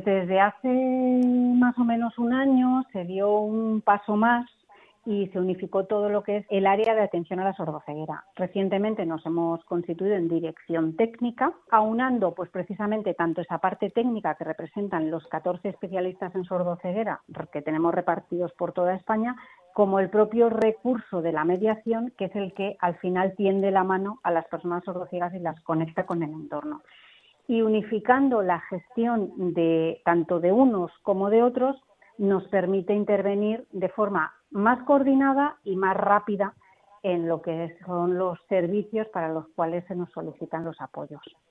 desde hace más o menos un año se dio un paso más y se unificó todo lo que es el área de atención a la sordoceguera. Recientemente nos hemos constituido en dirección técnica, aunando pues precisamente tanto esa parte técnica que representan los 14 especialistas en sordoceguera que tenemos repartidos por toda España, como el propio recurso de la mediación, que es el que al final tiende la mano a las personas sordociegas y las conecta con el entorno. Y unificando la gestión de tanto de unos como de otros, nos permite intervenir de forma más coordinada y más rápida en lo que son los servicios para los cuales se nos solicitan los apoyos.